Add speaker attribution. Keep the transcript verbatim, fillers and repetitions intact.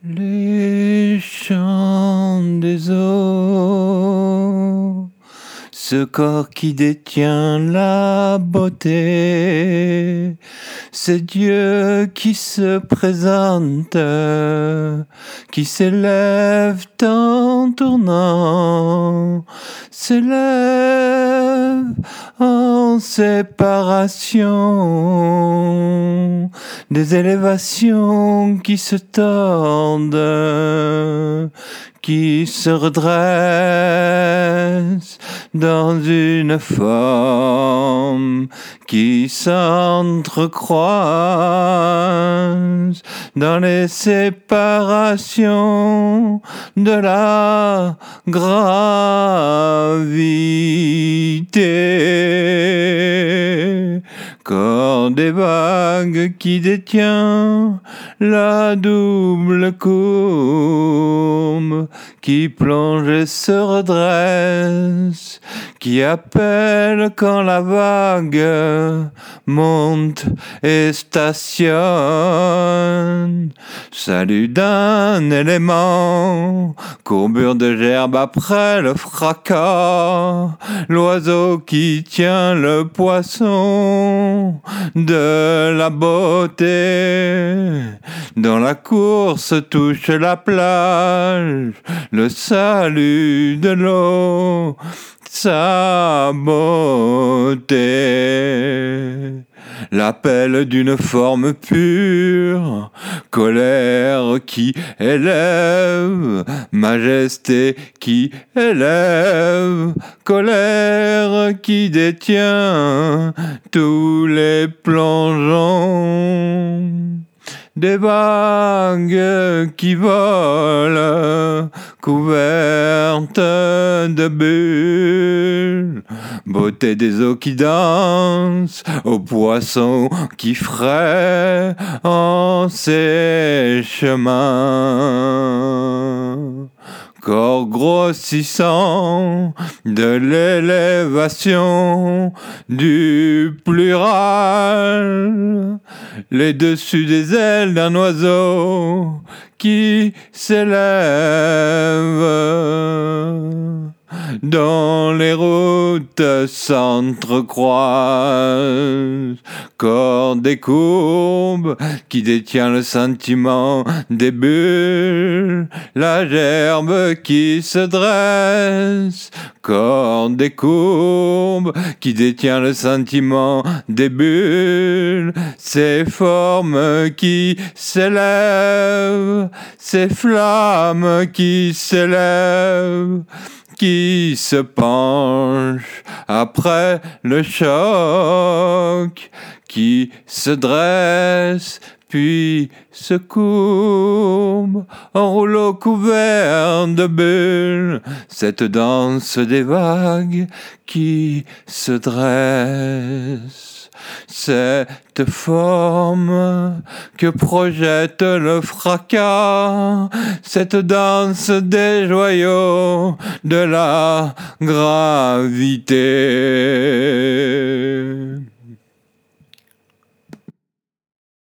Speaker 1: Les chants des eaux, ce corps qui détient la beauté, c'est Dieu qui se présente, qui s'élève en tournant, s'élève en séparation, des élévations qui se tordent, qui se redressent dans une forme qui s'entrecroise dans les séparations de la gravité. Corps des vagues qui détient la double courbe, qui plonge et se redresse, qui appelle quand la vague monte et stationne. Salut d'un élément, courbure de gerbe après le fracas, l'oiseau qui tient le poisson de la beauté, dont la course touche la plage, le salut de l'eau, sa beauté. L'appel d'une forme pure, colère qui élève, majesté qui élève, colère qui détient tous les plongeons. Des vagues qui volent, couvertes de bulles, beauté des eaux qui dansent, aux poissons qui fraient en ses chemins. Corps grossissant de l'élévation du plural, les dessus des ailes d'un oiseau qui s'élève, dont les routes s'entrecroisent. Corps des courbes qui détient le sentiment des bulles, la gerbe qui se dresse. Corps des courbes qui détient le sentiment des bulles, ces formes qui s'élèvent, ces flammes qui s'élèvent, qui se penchent après le choc, qui se dressent puis se courbent en rouleau couvert de bulles, cette danse des vagues qui se dresse. Cette forme que projette le fracas, cette danse des joyaux de la gravité.